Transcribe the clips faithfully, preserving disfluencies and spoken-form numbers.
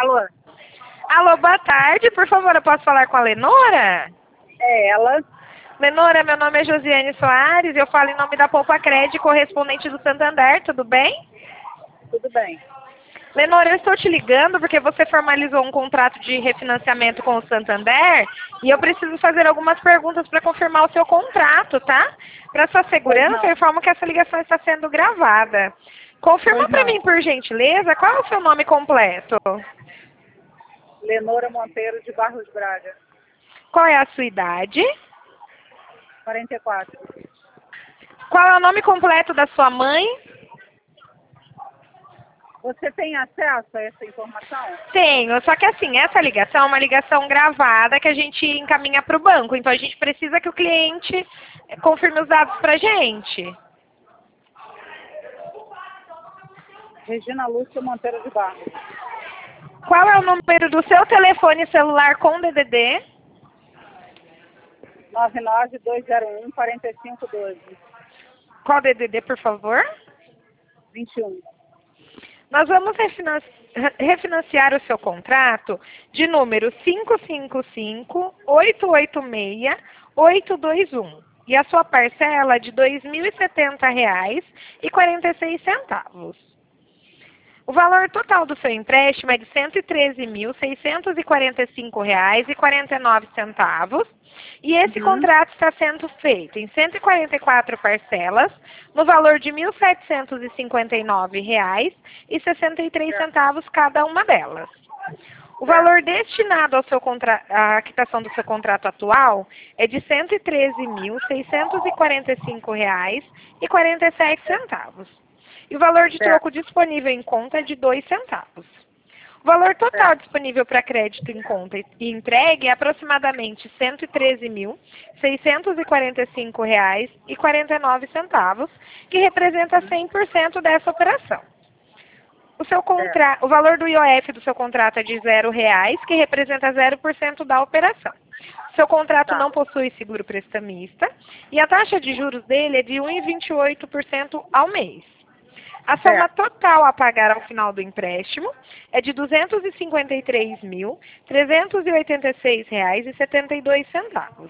Alô? Alô, boa tarde. Por favor, eu posso falar com a Lenora? É ela. Lenora, meu nome é Josiane Soares. Eu falo em nome da Poupa Cred, correspondente do Santander. Tudo bem? Tudo bem. Lenora, eu estou te ligando porque você formalizou um contrato de refinanciamento com o Santander e eu preciso fazer algumas perguntas para confirmar o seu contrato, tá? Para sua segurança, eu informo que essa ligação está sendo gravada. Confirma para mim, por gentileza, qual é o seu nome completo? Lenora Monteiro de Barros Braga. Qual é a sua idade? quarenta e quatro. Qual é o nome completo da sua mãe? Você tem acesso a essa informação? Tenho, só que assim, essa ligação é uma ligação gravada que a gente encaminha para o banco, então a gente precisa que o cliente confirme os dados para a gente. Regina Lúcia Monteiro de Barros. Qual é o número do seu telefone celular com D D D? nove nove dois zero um quatro cinco um dois. Qual D D D, por favor? vinte e um. Nós vamos refinanci- refinanciar o seu contrato de número cinco cinco cinco, oito oito seis, oito dois um. E a sua parcela é de dois mil e setenta reais e quarenta e seis centavos. O valor total do seu empréstimo é de cento e treze mil, seiscentos e quarenta e cinco reais e quarenta e nove centavos. E esse Uhum. contrato está sendo feito em cento e quarenta e quatro parcelas, no valor de mil setecentos e cinquenta e nove reais e sessenta e três centavos cada uma delas. O valor destinado ao seu contra... à quitação do seu contrato atual é de cento e treze mil, seiscentos e quarenta e cinco reais e quarenta e sete centavos. E o valor de troco disponível em conta é de dois centavos. O valor total disponível para crédito em conta e entregue é aproximadamente cento e treze mil, seiscentos e quarenta e cinco reais e quarenta e nove centavos, que representa cem por cento dessa operação. O, seu contra... o valor do I O F do seu contrato é de zero reais, que representa zero por cento da operação. O seu contrato Tá. não possui seguro prestamista e a taxa de juros dele é de um vírgula vinte e oito por cento ao mês. A soma total a pagar ao final do empréstimo é de duzentos e cinquenta e três mil, trezentos e oitenta e seis reais e setenta e dois centavos.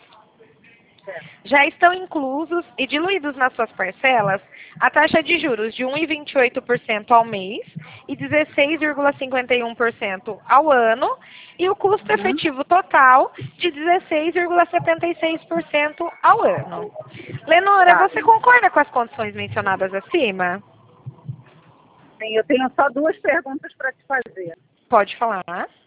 Já estão inclusos e diluídos nas suas parcelas a taxa de juros de um vírgula vinte e oito por cento ao mês e dezesseis vírgula cinquenta e um por cento ao ano e o custo efetivo total de dezesseis vírgula setenta e seis por cento ao ano. Lenora, Tá. você concorda com as condições mencionadas acima? Sim, eu tenho só duas perguntas para te fazer. Pode falar.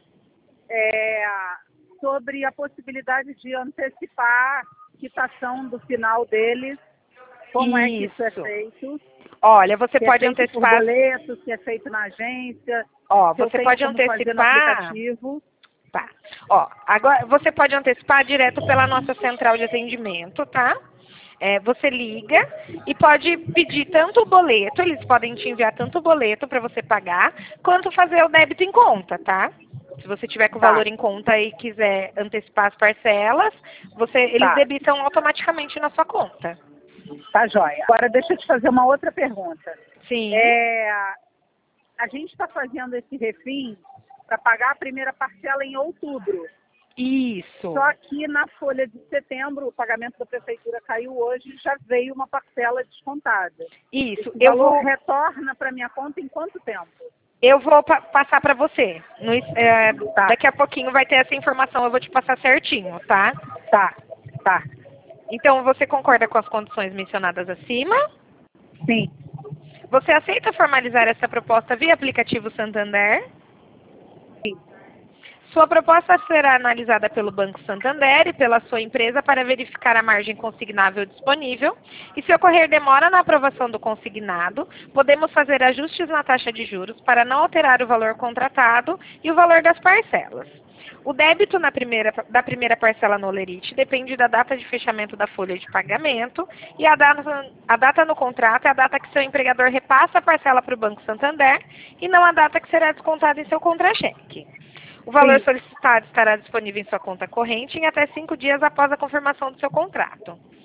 É, sobre a possibilidade de antecipar a quitação do final deles, como é que isso é Isso. feito? Olha, você Se pode é feito antecipar. por boleto, se é feito na agência, Ó, se eu você tenho pode como fazer no antecipar. aplicativo. Tá. Ó, agora você pode antecipar direto pela nossa central de atendimento, tá? É, você liga e pode pedir tanto o boleto, eles podem te enviar tanto o boleto para você pagar, quanto fazer o débito em conta, tá? Se você tiver com o Tá. valor em conta e quiser antecipar as parcelas, você, eles Tá. debitam automaticamente na sua conta. Tá, joia. Agora deixa eu te fazer uma outra pergunta. Sim. É, a gente está fazendo esse refim para pagar a primeira parcela em outubro. Isso. Só que na folha de setembro, o pagamento da prefeitura caiu hoje e já veio uma parcela descontada. Isso. O Eu valor vou, retorna para minha conta em quanto tempo? eu vou pa- passar para você. No- é, Tá. Daqui a pouquinho vai ter essa informação, eu vou te passar certinho, tá? Tá, tá. Então, você concorda com as condições mencionadas acima? Sim. Você aceita formalizar essa proposta via aplicativo Santander? Sim. Sua proposta será analisada pelo Banco Santander e pela sua empresa para verificar a margem consignável disponível. E se ocorrer demora na aprovação do consignado, podemos fazer ajustes na taxa de juros para não alterar o valor contratado e o valor das parcelas. O débito na primeira, da primeira parcela no Olerite depende da data de fechamento da folha de pagamento e a data, a data no contrato é a data que seu empregador repassa a parcela para o Banco Santander e não a data que será descontada em seu contra-cheque. O valor Sim. solicitado estará disponível em sua conta corrente em até cinco dias após a confirmação do seu contrato.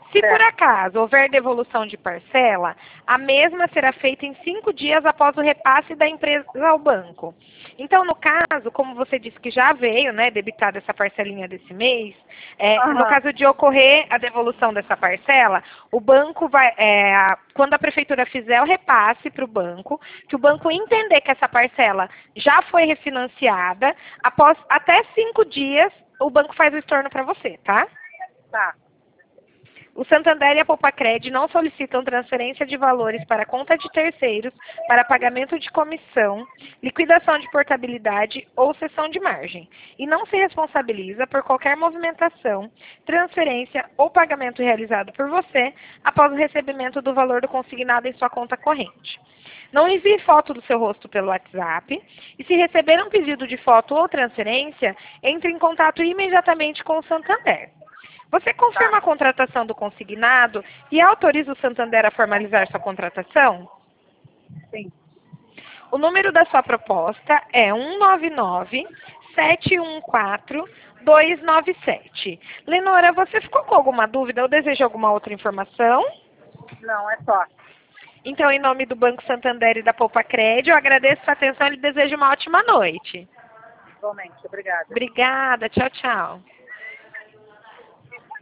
Se Certo. por acaso houver devolução de parcela, a mesma será feita em cinco dias após o repasse da empresa ao banco. Então, no caso, como você disse que já veio, né, debitada essa parcelinha desse mês, é, Aham. no caso de ocorrer a devolução dessa parcela, o banco vai, é, a- quando a prefeitura fizer o repasse para o banco, que o banco entender que essa parcela já foi refinanciada, após até cinco dias, o banco faz o estorno para você, tá? Tá. O Santander e a Poupacred não solicitam transferência de valores para conta de terceiros para pagamento de comissão, liquidação de portabilidade ou cessão de margem, e não se responsabiliza por qualquer movimentação, transferência ou pagamento realizado por você após o recebimento do valor do consignado em sua conta corrente. Não envie foto do seu rosto pelo WhatsApp e, se receber um pedido de foto ou transferência, entre em contato imediatamente com o Santander. Você confirma a contratação do consignado e autoriza o Santander a formalizar sua contratação? Sim. O número da sua proposta é um nove nove, sete um quatro, dois nove sete. Lenora, você ficou com alguma dúvida ou deseja alguma outra informação? Não, é só. Então, em nome do Banco Santander e da Poupacred, eu agradeço a sua atenção e lhe desejo uma ótima noite. Igualmente. Obrigada. Obrigada. Tchau, tchau.